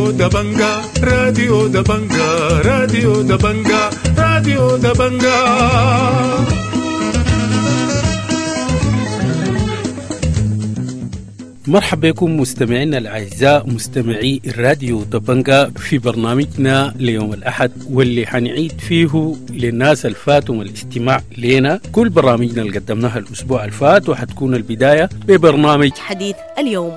راديو دبنجا راديو دبنجا راديو دبنجا راديو دبنجا. مرحبا بكم مستمعينا الأعزاء مستمعي الراديو دبنجا في برنامجنا ليوم الأحد، واللي حنعيد فيه للناس الفاتهم الاستماع لنا كل برامجنا اللي قدمناها الأسبوع الفات، وحتكون البداية ببرنامج حديث اليوم.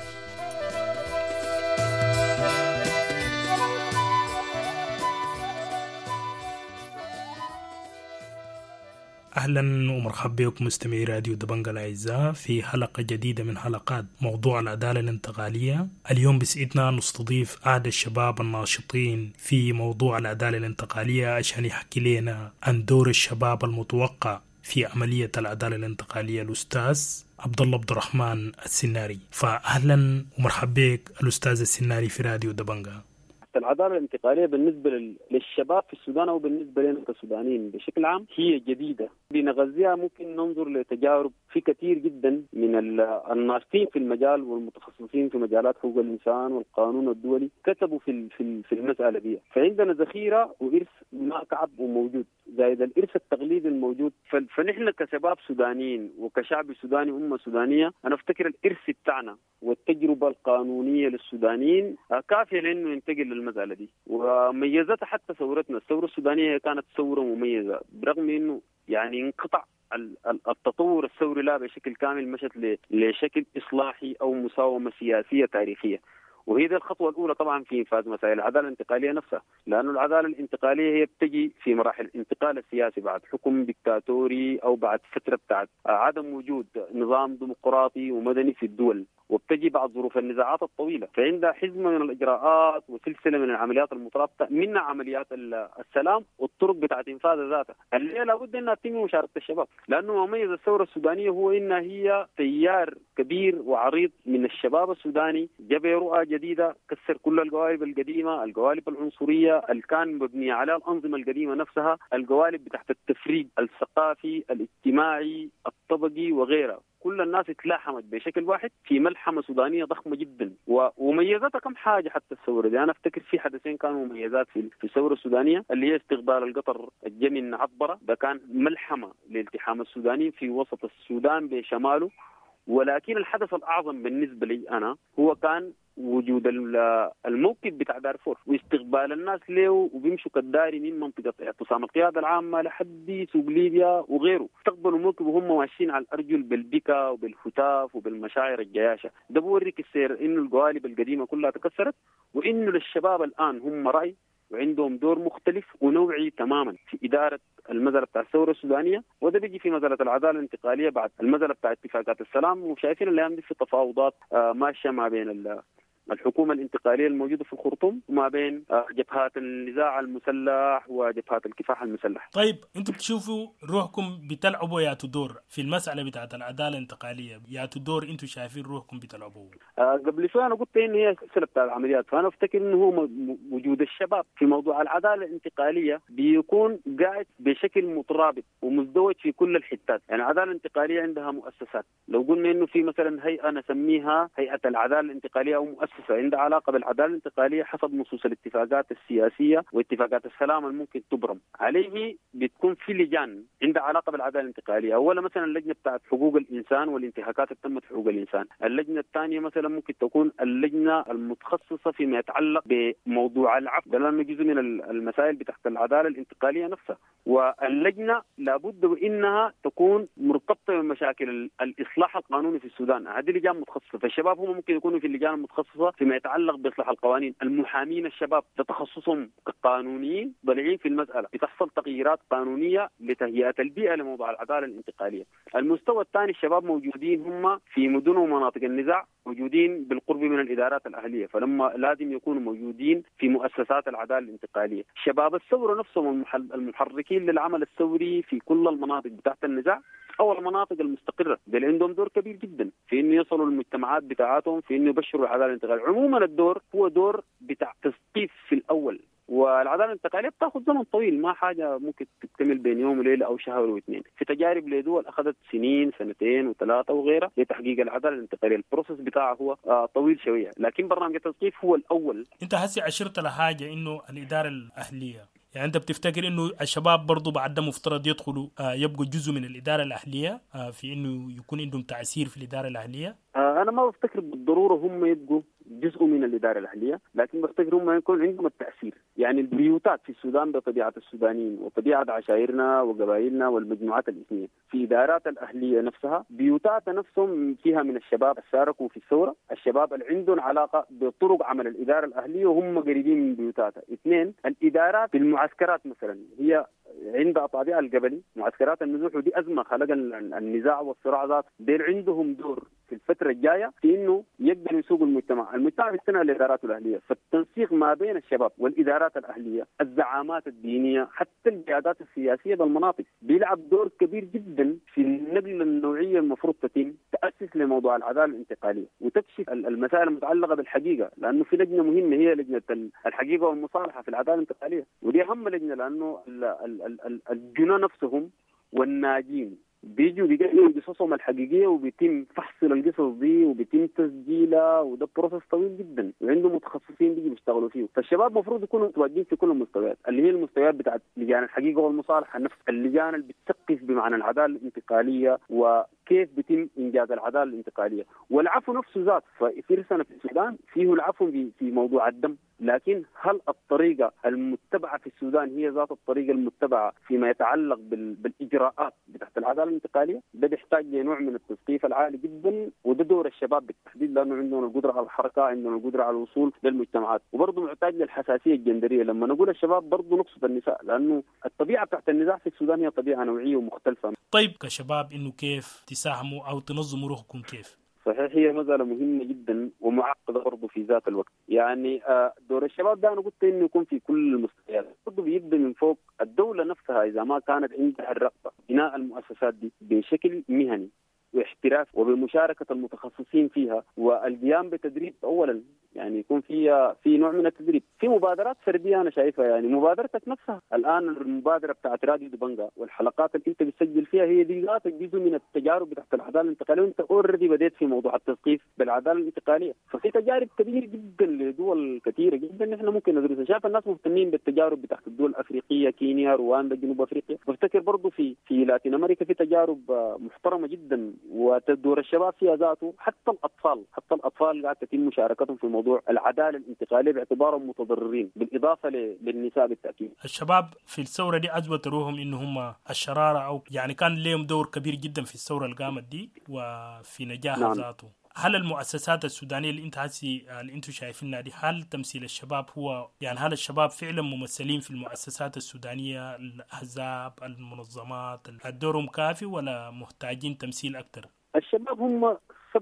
أهلا ومرحبا بكم مستمعي راديو دبنجا الأعزاء في حلقة جديدة من حلقات موضوع العدالة الانتقالية. اليوم بسعدنا نستضيف أحد الشباب الناشطين في موضوع العدالة الانتقالية عشان يحكي لنا عن دور الشباب المتوقع في عملية العدالة الانتقالية، الأستاذ عبد الرحمن السناري. فأهلا ومرحبا بك الأستاذ السناري في راديو دبنجا. العدالة الانتقالية بالنسبة للشباب في السودان أو بالنسبة لنا كسودانيين بشكل عام هي جديدة. بنغذيها ممكن ننظر لتجارب في كثير جدا من الناشطين في المجال والمتخصصين في مجالات حقوق الإنسان والقانون الدولي كتبوا في المسألة دي. فعندنا ذخيرة وإرث ما كعب وموجود زائد الإرث التقليدي الموجود. فنحن كشباب سودانيين وكشعب سوداني أمة سودانية أنا أفتكر الإرث بتاعنا والتجربة القانونية للسودانيين كافية لأنه ينتقل للمسألة دي. وميزتها حتى ثورتنا، الثورة السودانية كانت ثورة مميزة برغم أنه يعني انقطع التطور الثوري لا بشكل كامل، مشت لشكل إصلاحي أو مساومة سياسية تاريخية. وهي دي الخطوة الأولى طبعا في إنفاذ مسائل العدالة الانتقالية نفسها، لأن العدالة الانتقالية هي بتجي في مراحل الانتقال السياسي بعد حكم ديكتاتوري أو بعد فترة بتاعت عدم وجود نظام ديمقراطي ومدني في الدول، وبتجي بعد ظروف النزاعات الطويلة. فعندها حزمة من الإجراءات وسلسلة من العمليات المترابطة، منها عمليات السلام والطرق بتاعت إنفاذ ذاتها اللي لابد أنها تتم مشاركة الشباب. لأنه مميز الثورة السودانية هو أنها هي تيار كبير وعريض من الشباب السوداني جاب رؤى جديدة، كسر كل القوالب القديمة، القوالب العنصرية اللي كان مبنية على الأنظمة القديمة نفسها، القوالب بتاعت التفريق الثقافي الاجتماعي الطبقي وغيرها. كل الناس اتلاحمت بشكل واحد في ملحمة سودانية ضخمة جدا. وميزاتها كم حاجة حتى الثورة دي. أنا أفتكر في حدثين كانوا مميزات في الثورة السودانية، اللي هي استقبال القطر الجميل عطبرة، ده كان ملحمة لالتحام السوداني في وسط السودان بشماله. ولكن الحدث الأعظم بالنسبة لي أنا هو كان وجود الموكب بتاع دارفور واستقبال الناس له، وبيمشوا كالداري من منطقة اعتصام القيادة العامة لحد سوق ليبيا وغيره. استقبلوا الموكب وهم ماشيين على الأرجل بالبكا وبالهتاف وبالمشاعر الجياشة. ده بوريك السير إنه القوالب القديمة كلها تكسرت، وإنه للشباب الآن هم رأي وعندهم دور مختلف ونوعي تماما في إدارة المسألة بتاع الثورة السودانية. وده بيجي في مسألة العدالة الانتقالية بعد المسألة بتاع اتفاقات السلام. وشايفين الأيام دي في تفاوضات ماشية ما بين الحكومة الانتقالية الموجودة في الخرطوم وما بين جبهات النزاع المسلح وجبهات الكفاح المسلح. طيب انتم بتشوفوا روحكم بتلعبوا يا دور في المسألة بتاعت العدالة الانتقالية، يا دور انتم شايفين روحكم بتلعبوا؟ قبل شوي أنا قلت إن هي سلسلة بتاع العمليات. فأنا أفتكر إنه هو وجود الشباب في موضوع العدالة الانتقالية بيكون قاعد بشكل مترابط ومزدوج في كل الحتات. يعني العدالة الانتقالية عندها مؤسسات، لو قلنا إنه في مثلا هيئة نسميها هيئة العدالة الانتقالية أو مؤسسة عندها علاقة بالعدالة الانتقالية حسب نصوص الاتفاقات السياسية واتفاقات السلام الممكن تبرم عليه، بتكون في لجان عندها علاقة بالعدالة الانتقالية. أولا مثلا اللجنة بتاعت حقوق الإنسان والانتهاكات اللي تمت في حقوق الإنسان. اللجنة الثانية مثلا ممكن تكون اللجنة المتخصصة فيما يتعلق بموضوع العفو، ده لأنه جزء من المسائل بتاعت العدالة الانتقالية نفسها. واللجنة لابد وإنها تكون مرتبطة بمشاكل الإصلاح القانوني في السودان. هذه لجان متخصصة، فالشباب هم ممكن يكونوا في اللجان المتخصصة فيما يتعلق بإصلاح القوانين. المحامين الشباب تخصصهم كقانونيين ضلعين في المسألة، بتحصل تغييرات قانونية لتهيئة البيئة لموضوع العدالة الانتقالية. المستوى الثاني الشباب موجودين هم في مدن ومناطق النزاع، موجودين بالقرب من الإدارات الأهلية، فلما لازم يكونوا موجودين في مؤسسات العدالة الانتقالية. شباب الثورة نفسهم المحركين للعمل الثوري في كل المناطق بتاعت النزاع أو المناطق المستقرة، دول عندهم دور كبير جدا في إنه يصلوا المجتمعات بتاعتهم في إنه يبشروا العدالة الانتقالية. عموما الدور هو دور بتاع تثقيف في الأول والعداله الانتقاليه بتاخذ زمن طويل، ما حاجه ممكن تكتمل بين يوم وليله او شهر واثنين. في تجارب لدول اخذت سنين، سنتين وثلاثه وغيرها لتحقيق العداله الانتقاليه. البروسيس بتاعه هو طويل شويه، لكن برنامج التثقيف هو الاول. انت هسه اشرت لحاجه انه الاداره الاهليه، يعني انت بتفتكر انه الشباب برضو بعد مفترض يدخلوا يبقوا جزء من الاداره الاهليه في انه يكون عندهم تاثير في الاداره الاهليه؟ انا ما بفتكر بالضروره هم يبقوا جزء من الاداره الاهليه، لكن بفتكر هم يكون عندهم التاثير. يعني البيوتات في السودان بطبيعه السودانيين وطبيعه عشائرنا وقبائلنا والمجموعات الاثنيه في ادارات الاهليه نفسها، بيوتات نفسهم فيها من الشباب شاركوا في الثوره، الشباب اللي عندهم علاقه بطرق عمل الاداره الاهليه وهم قريبين من بيوتاتها. اثنين، الادارات في المعسكرات مثلا هي عندها طابعها القبلي، معسكرات النزوح، ودي ازمه خلق النزاع والصراع ذات. ديل عندهم دور في الفتره الجايه في انه يقدروا يسوقوا المجتمع بيستمع للادارات الاهليه. فالتنسيق ما بين الشباب والادارات الاهليه، الزعامات الدينيه، حتى القيادات السياسيه بالمناطق، بيلعب دور كبير جدا في النقل النوعيه المفروض تتم تاسس لموضوع العداله الانتقاليه وتكشف المسائل المتعلقه بالحقيقه، لانه في لجنه مهمه هي لجنه الحقيقه والمصالحه في العداله الانتقاليه، ودي اهم لجنه لانه الجنى نفسهم والناجين بيجوا بيقدموا قصصهم الحقيقيه وبيتم فحص القصص دي وبيتم تسجيلها، وده بروسس طويل جدا وعنده متخصصين بيجوا بيشتغلوا فيه. فالشباب المفروض يكونوا متواجدين في كل المستويات، اللي هي المستويات بتاعت لجان الحقيقه والمصالحه، نفس اللجان اللي بتثقف بمعنى العداله الانتقاليه وكيف بيتم انجاز العداله الانتقاليه، والعفو نفسه ذات. ففي رسالة في السودان فيه العفو في موضوع الدم، لكن هل الطريقه المتبعه في السودان هي ذات الطريقه المتبعه فيما يتعلق بالاجراءات بتاعت العداله الانتقاليه؟ ده بيحتاج لنوع من التثقيف العالي جدا، وده دور الشباب بالتحديد، لانه عندهم القدره على الحركه، عندهم القدره على الوصول للمجتمعات. وبرضه محتاج للحساسيه الجندريه. لما نقول الشباب برضه نقصد النساء، لانه الطبيعه بتاعت النزاع في السودان هي طبيعه نوعيه ومختلفه. طيب كشباب انه كيف تساهموا او تنظموا روحكم كيف؟ صحيح، هي مسألة مهمة جدا ومعقدة برضه في ذات الوقت. يعني دور الشباب ده أنا قلت إنه يكون في كل المستويات، برضه بيبدأ من فوق. الدولة نفسها إذا ما كانت عندها الرغبة بناء المؤسسات دي بشكل مهني واحتراف وبمشاركة المتخصصين فيها والقيام بتدريب أولا، يعني يكون في نوع من التدريب. في مبادرات فردية أنا شايفها، يعني مبادرتك نفسها الآن المبادرة بتاعت راديو دبنجا والحلقات اللي أنت بتسجل فيها هي دي ذاتك جزء من التجارب بتاعت العدالة الانتقالية، وأنت أوريدي بديت في موضوع التثقيف بالعدالة الانتقالية. ففي تجارب كبيرة جدا لدول كثيرة جدا نحن ممكن ندرسها. شايف الناس مهتمين بالتجارب بتاعت الدول الأفريقية، كينيا، رواندا، جنوب أفريقيا. بفتكر برضو في لاتين أمريكا في تجارب محترمة جدا، وتدور الشباب فيها ذاته. حتى الأطفال قاعد تتم مشاركتهم في موضوع العدالة الانتقالية باعتبارهم متضررين، بالإضافة للنساء بالتأكيد. الشباب في الثورة دي أثبتوا روحهم إنه هم الشرارة، أو يعني كان لهم دور كبير جدا في الثورة اللي قامت دي وفي نجاح ذاته. هل المؤسسات السودانية اللي انتوا شايفينها دي، هل تمثيل الشباب هو يعني هل الشباب فعلا ممثلين في المؤسسات السودانية، الأحزاب، المنظمات، دورهم كافي ولا محتاجين تمثيل أكتر؟ الشباب هم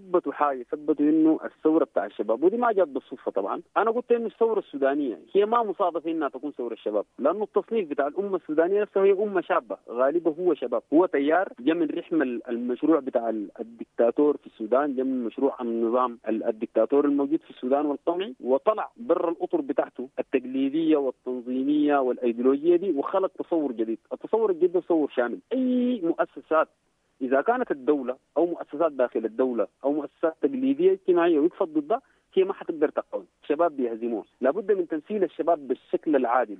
ثبتوا انه الثوره بتاع الشباب، ودي ما جات بالصدفه. طبعا انا قلت انه الثوره السودانيه هي ما مصادفه انها تكون ثوره الشباب، لانه التصنيف بتاع الامه السودانيه نفسها هي امه شابه غالبا، هو شباب، هو تيار جاء من رحم المشروع بتاع الدكتاتور في السودان، جاء من مشروع النظام الدكتاتور الموجود في السودان والقمعي، وطلع برا الاطر بتاعته التقليديه والتنظيميه والايديولوجيه دي وخلق تصور جديد. التصور الجديد تصور شامل. اي مؤسسات إذا كانت الدولة أو مؤسسات داخل الدولة أو مؤسسات تقليدية اجتماعية ويقصد ضدها، هي ما حتقدر تقاوم. الشباب بيهزموها. لابد من تمثيل الشباب بالشكل العادل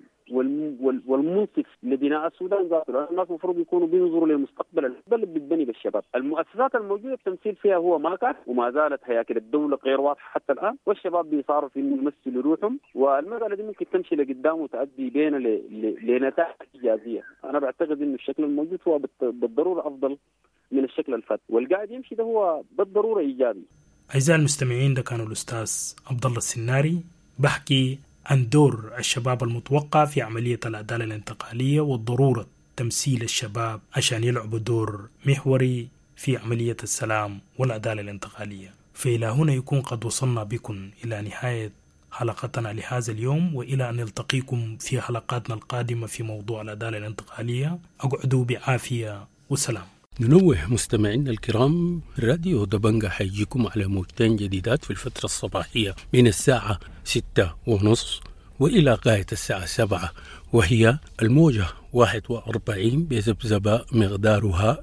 والمنصف لبناء السودان ذاته، لأن الناس المفروض يكونوا بينظروا للمستقبل اللي بتبني بالشباب. المؤسسات الموجودة التمثيل فيها هو ما كان، وما زالت هياكل الدولة غير واضحة حتى الآن، والشباب بيصاروا في إنه يمثلوا روحهم، والمسألة دي ممكن تمشي لقدام وتؤدي بينا لنتائج إيجابية. أنا بعتقد إنه الشكل الموجود هو بالضرورة أفضل من الشكل الفات، والقاعد يمشي ده هو بالضرورة إيجابي. أعزائي المستمعين، ده كانوا الأستاذ عبد الله السناري بحكي عن دور الشباب المتوقع في عملية العدالة الانتقالية وضرورة تمثيل الشباب عشان يلعبوا دور محوري في عملية السلام والعدالة الانتقالية. فإلى هنا يكون قد وصلنا بكم إلى نهاية حلقتنا لهذا اليوم، وإلى أن نلتقيكم في حلقاتنا القادمة في موضوع العدالة الانتقالية. أقعدوا بعافية وسلام. ننوه مستمعينا الكرام، راديو دبنجا حيجيكم على موجتين جديدات في الفترة الصباحية من الساعة 6:30 وإلى غاية الساعة 7، وهي الموجة 41 بذبذبة مقدارها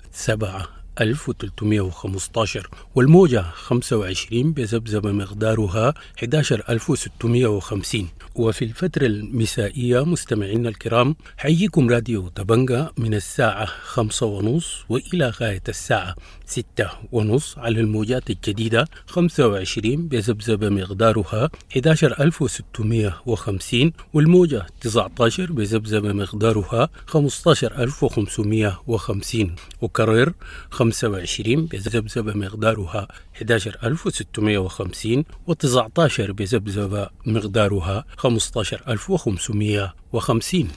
7315، والموجة 25 بذبذبة مقدارها 11650. وفي الفترة المسائية مستمعينا الكرام حييكم راديو دبنجة من الساعة 5:30 وإلى غاية الساعة 6:30 على الموجات الجديدة 25 بذبذبة مقدارها 11650، والموجة 19 بذبذبة مقدارها 15550، وكرر 25 بذبذبة مقدارها 11650 و19 بذبذبة مقدارها 15550.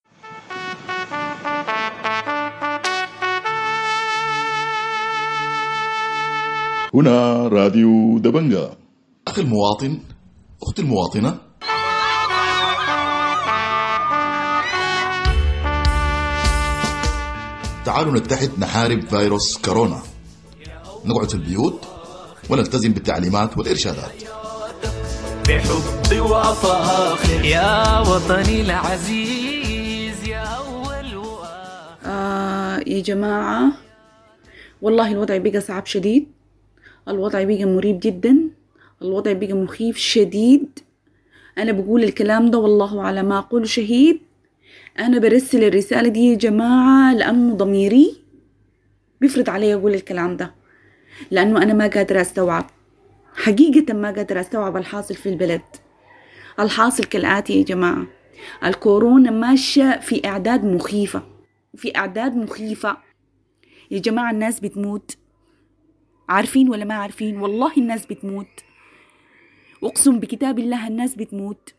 هنا راديو دبنجة. أخي المواطن، أختي المواطنة، تعالوا نتحد نحارب فيروس كورونا، نقعد في البيوت ونلتزم بالتعليمات والإرشادات. بحب وفاخر يا وطني العزيز يا أول وآخر. يا جماعة والله الوضع بقى صعب شديد، الوضع بقى مريب جدا، الوضع بقى مخيف شديد. أنا بقول الكلام ده والله على ما أقول شهيد. أنا برسل الرسالة دي يا جماعة لأنه ضميري بيفرض علي أقول الكلام ده، لأنه أنا ما قادرة أستوعب، حقيقة ما قادرة أستوعب الحاصل في البلد. الحاصل كالآتي يا جماعة: الكورونا ماشية في أعداد مخيفة، في أعداد مخيفة يا جماعة. الناس بتموت، عارفين ولا ما عارفين؟ والله الناس بتموت، أقسم بكتاب الله الناس بتموت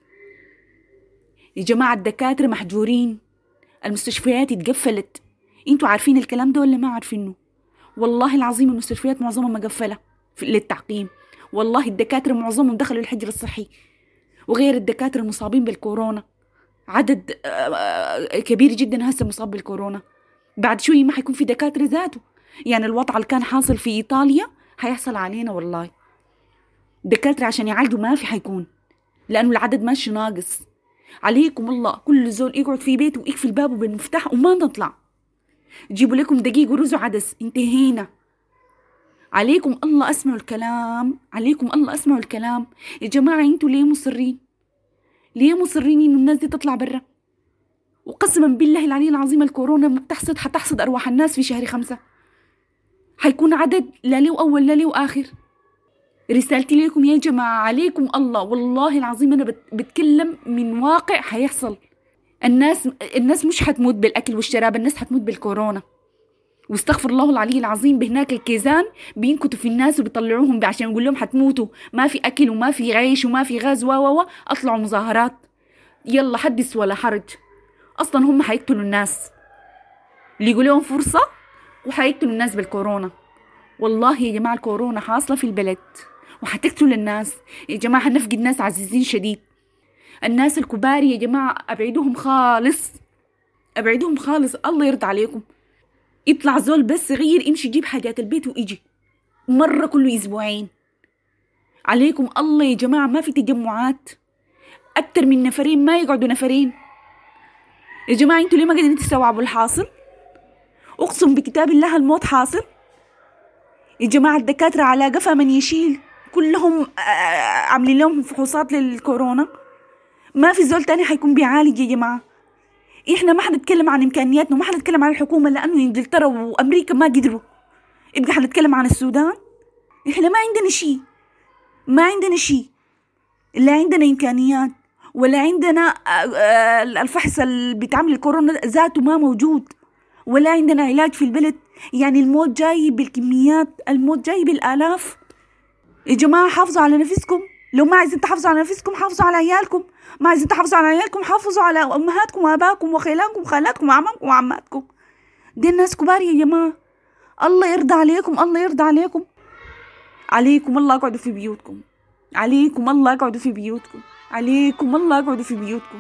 يا جماعة. الدكاترة محجورين، المستشفيات اتقفلت. انتوا عارفين الكلام ده ولا ما عارفينه؟ والله العظيم المستشفيات معظمها مقفلة للتعقيم. والله الدكاترة معظمهم دخلوا الحجر الصحي، وغير الدكاترة المصابين بالكورونا عدد كبير جدا هسه مصاب بالكورونا. بعد شوي ما حيكون في دكاترة ذاته، يعني الوضع اللي كان حاصل في إيطاليا هيحصل علينا. والله دكاترة عشان يعالجوا ما في حيكون، لأنه العدد ماشي ناقص. عليكم الله كل زول يقعد في بيته ويقفل بابه بالمفتاح وما نطلع. جيبوا لكم دقيق ورز وعدس، انتهينا. عليكم الله اسمعوا الكلام، عليكم الله اسمعوا الكلام يا جماعة. انتوا ليه مصرين؟ ليه مصرين انه الناس دي تطلع برا؟ وقسما بالله العلي العظيم الكورونا حتحصد أرواح الناس في شهر 5. حيكون عدد لا له أول لا له آخر. رسالتي لكم يا جماعة عليكم الله، والله العظيم أنا بتكلم من واقع حيحصل. الناس مش حتموت بالأكل والشراب، الناس حتموت بالكورونا. واستغفر الله العلي العظيم، بهناك الكيزان بينكتوا في الناس وبيطلعوهم عشان يقول لهم حتموتوا، ما في أكل وما في عيش وما في غاز أطلعوا مظاهرات. يلا حدث ولا حرج، أصلا هم حيقتلوا الناس اللي يقول لهم فرصة، وحيقتلوا الناس بالكورونا. والله يا جماعة الكورونا حاصلة في البلد وحتقتل الناس يا جماعة. هنفقد ناس عزيزين شديد. الناس الكبار يا جماعة أبعدوهم خالص، أبعدوهم خالص. الله يرضى عليكم، يطلع زول بس صغير يمشي يجيب حاجات البيت ويجي مرة كل أسبوعين. عليكم الله يا جماعة، ما في تجمعات أكتر من نفرين، ما يقعدوا نفرين يا جماعة. انتوا ليه ما قادرين تستوعبوا الحاصل؟ أقسم بكتاب الله الموت حاصل يا جماعة. الدكاترة على قفا من يشيل، كلهم عاملين لهم فحوصات للكورونا، ما في زول تاني حيكون بيعالج يا جماعة. إحنا ما حنتكلم عن إمكانياتنا وما حنتكلم عن الحكومة، لأنه إنجلترا وأمريكا ما قدروا. يبقى حنتكلم عن السودان. إحنا ما عندنا شيء، ما عندنا شيء، لا عندنا إمكانيات ولا عندنا الفحص اللي بيتعمل الكورونا ذاته ما موجود، ولا عندنا علاج في البلد. يعني الموت جاي بالكميات، الموت جاي بالآلاف يا جماعة. حافظوا على نفسكم، لو ما عايزين تحافظوا على نفسكم حافظوا على عيالكم، ما عايزين تحافظوا على عيالكم حافظوا على أمهاتكم وآبائكم وخيلانكم وخالاتكم وعمامكم وعماتكم. دي الناس كبار يا جماعة. الله يرضى عليكم، الله يرضى عليكم. عليكم الله اقعدوا في بيوتكم، عليكم الله اقعدوا في بيوتكم، عليكم الله اقعدوا في بيوتكم.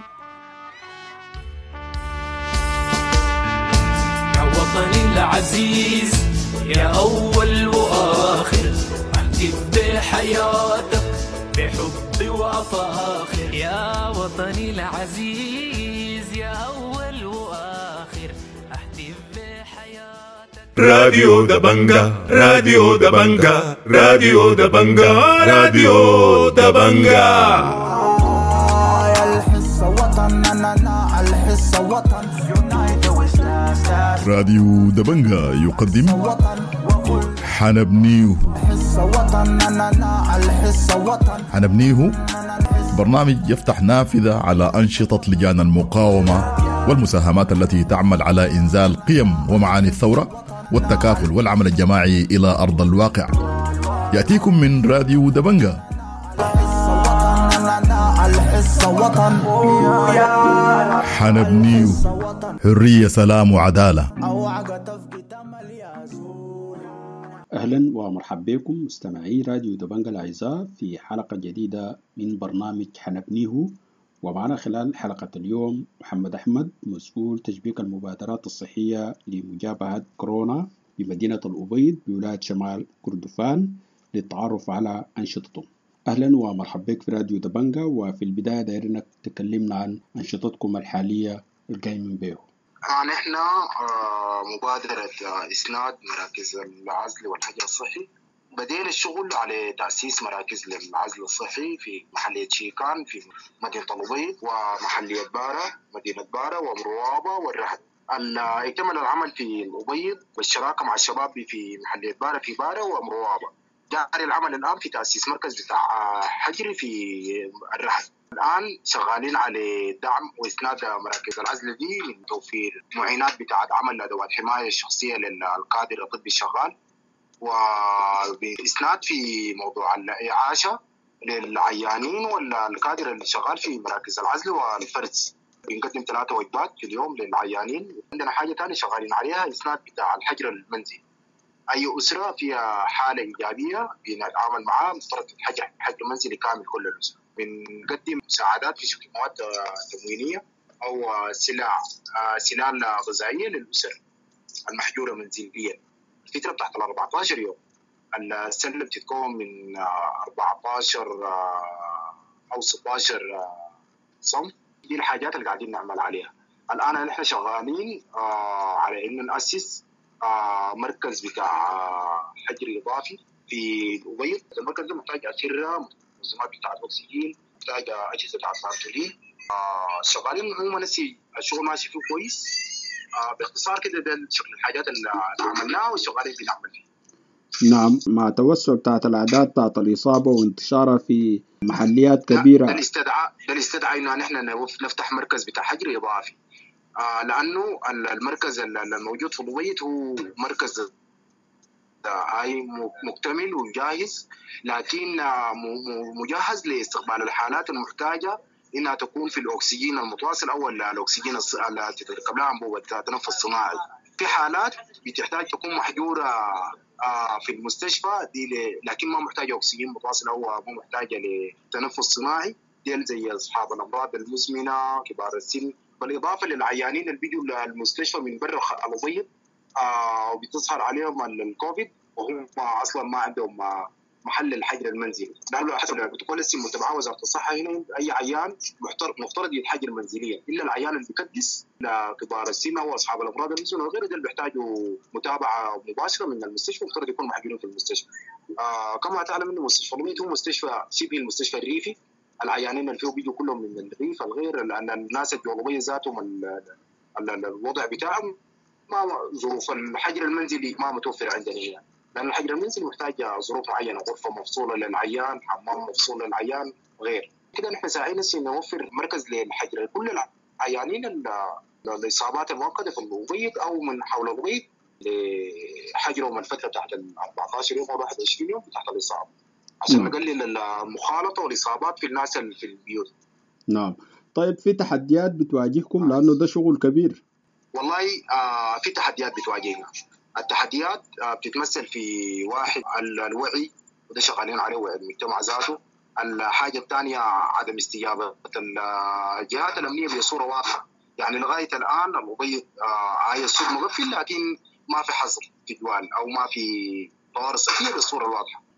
يا وطني العزيز يا أول وآخر، احتف بحياتك بحبي وأفاخر يا وطني العزيز يا أول وآخر أهتف بحياتك. راديو دبنجا راديو دبنجا راديو دبنجا راديو دبنجا. راديو دبنجا يقدم حنبنيه. حنبنيه برنامج يفتح نافذة على أنشطة لجان المقاومة والمساهمات التي تعمل على إنزال قيم ومعاني الثورة والتكافل والعمل الجماعي إلى أرض الواقع. يأتيكم من راديو دبنجا. حنبنيه حرية سلام وعدالة. أهلا ومرحبا بكم مستمعي راديو دبنجا الأعزاء في حلقة جديدة من برنامج حنبنيه. ومعنا خلال حلقة اليوم محمد أحمد مسؤول تشبيك المبادرات الصحية لمجابهة كورونا بمدينة الأبيض بولاية شمال كردفان للتعرف على أنشطتهم. أهلا ومرحبا بك في راديو دبنجا. وفي البداية دايرينك تكلمنا عن أنشطتكم الحالية القايمين بيه. نحن مبادرة إسناد مراكز العزل والحجر الصحي. بدينا الشغل على تأسيس مراكز للعزل الصحي في محلية شيكان في مدينة الأبيض ومحلية بارة مدينة بارة ومروابة والرهد. يكمل العمل في الأبيض والشراكة مع الشباب في محلية بارة في بارة ومروابة. جاري العمل الآن في تأسيس مركز بتاع حجر في الرهد. الآن شغالين على دعم وإسناد مراكز العزل دي من توفير معينات بتاعت عمل أدوات حماية شخصية للقادر الطبي الشغال، وبإسناد في موضوع الإعاشة للعيانين والقادر اللي شغال في مراكز العزل والفرز. بنقدم 3 وجبات في اليوم للعيانين. عندنا حاجة تانية شغالين عليها إسناد بتاع الحجر المنزلي. أي أسرة فيها حالة إيجابية بنتعامل معها مفترض حجر منزلي كامل كل الأسرة. بنقدم مساعدات في شكل مواد تموينية أو سلال غذائية للأسر المحجورة منزليا. الفترة بتاعت 14 يوم. السلة بتتكون من 14 أو 16 صنف. دي الحاجات اللي قاعدين نعمل عليها. الآن نحن شغالين على إنه نأسس مركز بتاع حجر إضافي في الأبيض. المركز ده محتاج أسرة، منظمات بتاعت أكسجين، محتاج أجهزة بتاعت بانتولين. شغالين هم نسي الشغل ماشي فيه كويس. باختصار كده ده شكل الحاجات اللي عملناها وشغالين بنعمل فيه. نعم، مع توسع بتاعت الأعداد بتاعت الإصابة وانتشارها في محليات كبيرة. ده الاستدعاء إنه نحن نفتح مركز بتاع حجر إضافي. لأنه المركز الموجود في الأبيض هو مركز مكتمل وجاهز، لكن مجهز لاستقبال الحالات المحتاجة إنها تكون في الأكسجين المتواصل أو الأكسجين التي تركب لها أنبوبة تنفس صناعي. في حالات بتحتاج تكون محجورة في المستشفى دي لكن ما محتاجة أكسجين متواصل أو ما محتاجة لتنفس صناعي. دي زي أصحاب الأمراض المزمنة، كبار السن، بالإضافة للعيانين اللي بيجوا المستشفى من برا الأبيض وبتظهر عليهم الكوفيد وهم أصلا ما عندهم محل الحجر المنزلي. لأنه حسب البروتوكول السي متبعه وزارة الصحة هنا أي عيان مفترض يتحجر منزليا إلا العيان اللي بيكدس لكبار السن أو أصحاب الأمراض المزمنة وغيره. ده اللي بيحتاجوا متابعة مباشرة من المستشفى مفترض يكونوا محجورين في المستشفى. كما تعلم إنه مستشفى الأبيض هو مستشفى شبه المستشفى الريفي. العيانين اللي فيه بيجوا كلهم من الريف الغير، لأن الناس الجوالوية ذاتهم الوضع بتاعهم ما ظروف الحجر المنزلي ما متوفر عندنا هنا. لأن الحجر المنزلي محتاج ظروف معينة، غرفة مفصولة للعيان، حمام مفصول للعيان وغير كده. نحن ساعين نوفر مركز للحجر لكل العيانين الإصابات المؤقتة في الأبيض أو من حول الأبيض لحجرهم الفترة تحت 14 يوم أو 21 يوم تحت الإصابة عشان نقلل المخالطة والإصابات في الناس في البيوت. نعم. طيب في تحديات بتواجهكم لأنه ده شغل كبير؟ والله في تحديات بتواجهنا. التحديات بتتمثل في واحد الوعي وده شغالين عليه وعي المجتمع ذاته. الحاجة الثانية عدم استجابة الجهات الأمنية بصورة واضحة. يعني لغاية الآن الأبيض هاي الصوت مقفل لكن ما في حظر في جوال أو ما في طوارئ صحية بالصورة الواضحة.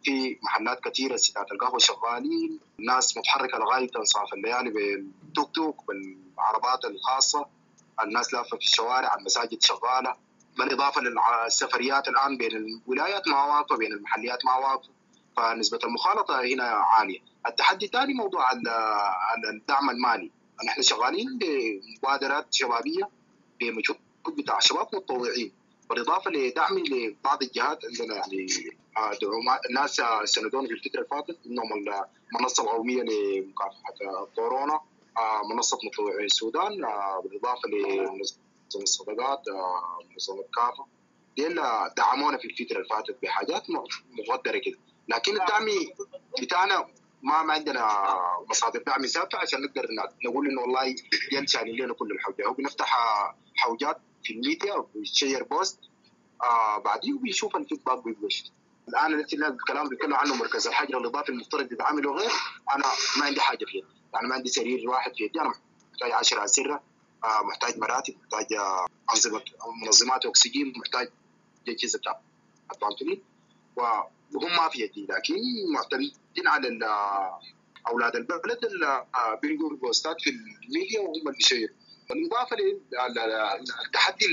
في محلات كثيرة ستات القهوة شغالين، الناس متحركة لغاية انصاف الليالي بالتوك توك بالعربات الخاصة، الناس لافة في الشوارع، المساجد شغالة، بالإضافة للسفريات الآن بين الولايات ما واقفة، بين المحليات ما واقفة، فنسبة المخالطة هنا عالية. التحدي الثاني موضوع الدعم المالي، نحن شغالين بمبادرات شبابية بمجهود بتاع شباب متطوعين، بالإضافة لدعم لبعض الجهات عندنا يعني دعومات الناس سندونا في الفترة اللي فاتت، إنهم المنصة القومية لمكافحة كورونا، منصة متطوعين السودان، بالإضافة لمنظمة الصدقات، منظمة كافة، ديل دعمونا في الفترة اللي فاتت بحاجات مقدرة كده. لكن الدعم بتاعنا ما عندنا مصادر دعم ثابتة عشان نقدر نقول إنه والله ديل شايلين لنا كل الحوجات، وبنفتح حوجات في الميديا وبيشير بوست بعدين وبيشوف الفيدباك بيبلش. الآن الكلام بيتكلم عنه مركز الحجر الإضافي المفترض يتعامل وغير، أنا ما عندي حاجة فيه، يعني ما عندي سرير واحد في يدي، أنا محتاج 10 أسرة، محتاج مراتب، محتاج منظمات أكسجين، محتاج أجهزة بانتولين، وهم ما في يدي، لكن معتمدين على أولاد البلد اللي بينقلوا بوستات في الميديا وهم اللي بيشيروا. بالإضافة للتحدي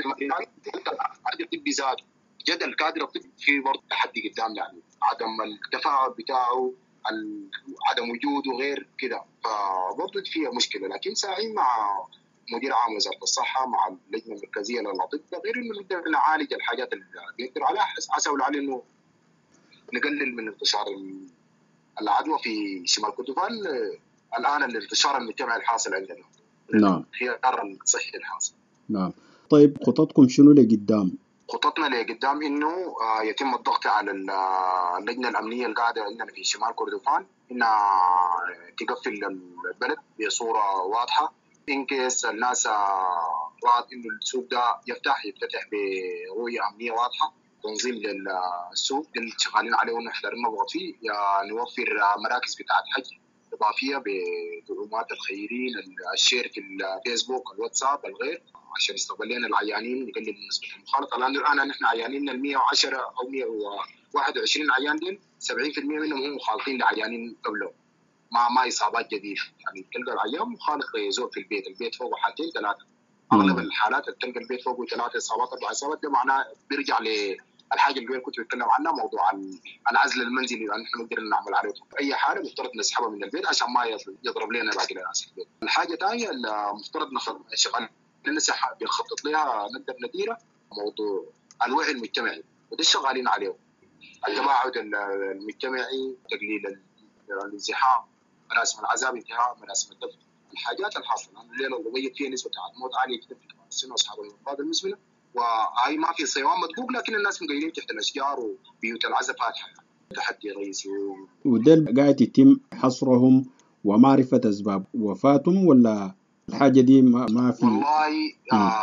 الطبي زاد، جد الكادر الطبي في برضه تحدي قدام، يعني عدم التفاعل بتاعه، عدم وجوده غير كده، فبرضه فيها مشكلة. لكن ساعين مع مدير عام وزارة الصحة مع اللجنة المركزية للأطباء غير إنه نقدر نعالج الحاجات اللي نقدر عليها، حسوا على إنه نقلل من انتشار العدوى في شمال كردفان. الآن الانتشار المجتمعي الحاصل عندنا، نعم، خيار الصحي الحاصل. نعم. طيب خططكم شنو لقدام؟ خططنا لقدام إنه يتم الضغط على اللجنة الأمنية القاعدة عندنا في شمال كردفان إنها تقفل البلد بصورة واضحة، إن كيس الناس رأت إنه السوق ده يفتتح برؤية أمنية واضحة، تنظيم للسوق اللي شغالين عليه ونحن نضغط فيه، نوفر مراكز بتاعت حج إضافية بدعومات الخيرين، الشير في الفيسبوك، الواتساب، الغير، عشان يستقبل لنا العيانين، نقلل من نسبة المخالطة. الآن نحن عيانيننا 110 أو 121 عيان دين 70% منهم هم مخالطين لعيانين قبله، ما إصابات جديدة، يعني تلقى العيان مخالط لزور في البيت فوق حالتين ثلاثة، أغلب الحالات تلقى البيت فوق 3 إصابات 4 إصابات، ده معناه بيرجع الحاجة اللي كنت بتكلم عنها، موضوع العزل المنزلي اللي نحن نقدر نعمل عليه. أي حالة مفترض نسحبها من البيت عشان ما يضرب لنا باقي الناس في البيت. الحاجة الثانية المفترض شغال ننسح بنخطط لها، نقدر نديرها موضوع الوعي المجتمعي، وده شغالين عليه، التباعد المجتمعي، تقليل الازدحام، مراسم العذاب، انتهاء مراسم الدفن، الحاجات الحاصلة. الليلة القضية فيها نسبة موت عالية جدا في كبار السن وأصحاب الأمراض المزمنة، وهي ما في صيام مطبوق، لكن الناس مقيمين تحت الأشجار وبيوت العزاء فاتحة، تحدي رئيسي. وده قاعد يتم حصرهم ومعرفة أسباب وفاتهم، ولا الحاجة دي ما في؟ والله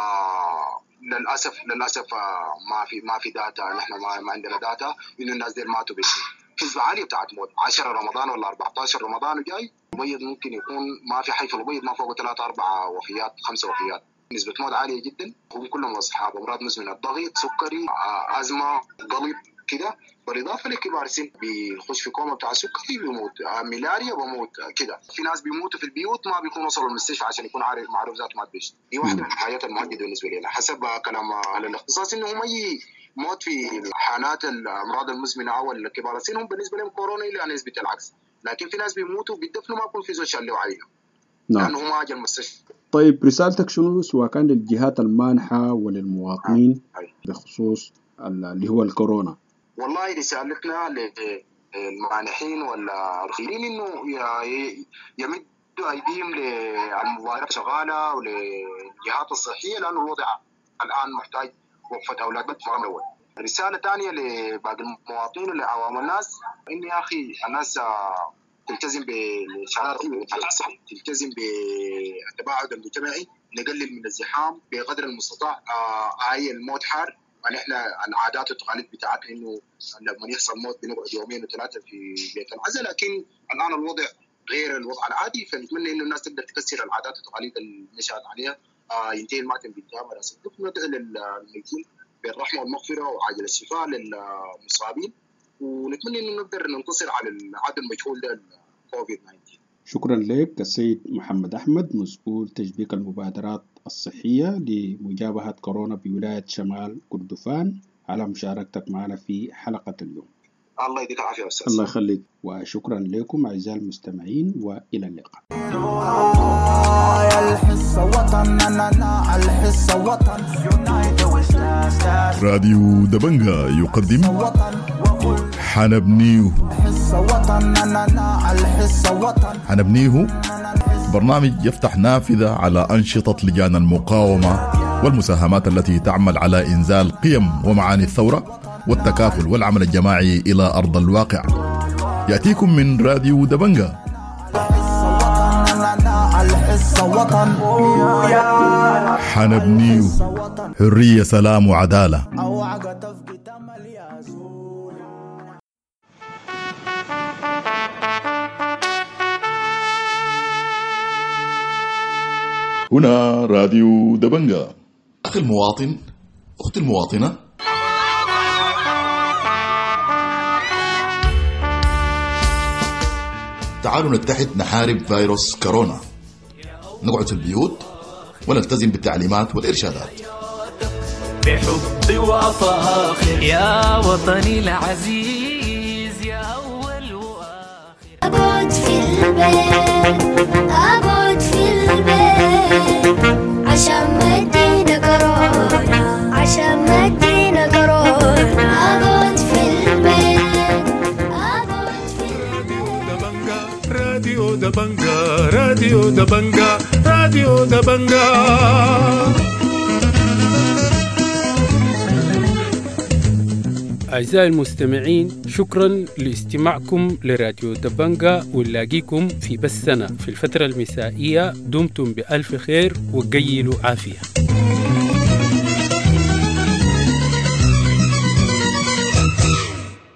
للأسف ما في داتا، نحن ما عندنا داتا إنه الناس دي ماتوا بس نسبة عالية بتاعت موت. 10 رمضان ولا 14 رمضان وجاي الأبيض ممكن يكون ما في حي في الأبيض ما فوق 3 4 وفيات 5 وفيات، نسبة موت عالية جدا، هم كلهم أصحاب أمراض مزمنة، ضغط، سكري، أزمة، قلب كده، بالإضافة لكبار السن بيخش في كوما بتاع سكري بيموت، ملاريا بموت كده. في ناس بيموتوا في البيوت ما بيكونوا وصلوا المستشفى عشان يكون معروف ذات مات بيش. دي واحدة من الحاجات المهددة بالنسبة لنا حسب كلام الاختصاص، إنهم أي موت في حالات الأمراض المزمنة أو الكبار السن هم بالنسبة لهم كورونا إلى نسبة العكس، لكن في ناس بيموتوا بيدفنوا ما يكون في زوج شلوا عليهم لأنه ما أجى المستشفى. طيب رسالتك شنو سواء كان للجهات المانحة وللمواطنين بخصوص اللي هو الكورونا؟ والله رسالتنا للمانحين والخيرين إنه يمدوا أيديهم للمبادرات شغالة وللجهات الصحية، لأنه الوضع الآن محتاج وقفة أولاد مرة أول. رسالة ثانية لباقي المواطنين ولعوام الناس، إن يا أخي الناس تلتزم بالشعارات، تلتزم بالتباعد المجتمعي، نقلل من الزحام بقدر المستطاع. هاي الموت حار، يعني احنا العادات والتقاليد بتاعتنا انه لما يحصل موت بنقعد 2 و 3 في بيت العزاء، لكن الان الوضع غير الوضع العادي، فنتمنى انه الناس تقدر تكسر العادات والتقاليد اللي نشأت عليها. ينتهي الماتم بانتهاء مراسم الدفن، ندعو للميتين بالرحمه والمغفره وعاجل الشفاء للمصابين، ونتمنى انه نقدر ننتصر على العدو المجهول ده كوفيد 19. شكرا لك السيد محمد أحمد، مسؤول تشبيك المبادرات الصحية لمجابهة كورونا بولاية شمال كردفان، على مشاركتك معنا في حلقة اليوم. الله يديك العافية يا أستاذ. الله يخليك، وشكرا لكم أعزائي المستمعين، وإلى اللقاء. راديو دبنجا يقدم حنبنيه. حنبنيه برنامج يفتح نافذة على أنشطة لجان المقاومة والمساهمات التي تعمل على إنزال قيم ومعاني الثورة والتكافل والعمل الجماعي إلى أرض الواقع. يأتيكم من راديو دبنجا. حنبنيه حرية، سلام وعدالة. هنا راديو دبنجا. أخي المواطن، أختي المواطنة، تعالوا نتحد نحارب فيروس كورونا، نقعد في البيوت ونلتزم بالتعليمات والإرشادات. بحبي وأفاخر يا وطني العزيز، يا أول وآخر. أقعد في البيت، أقعد في البيت، عشان ما تجينا كورونا، عشان ما تجينا كورونا. أقعد في البيت، أقعد في البيت. راديو دبنجا، راديو دبنجا، راديو دبنجا. أعزائي المستمعين، شكرا لاستماعكم لراديو دبنجا، ونلاقيكم في بثنا في الفترة المسائية. دمتم بألف خير وقيلوا عافية.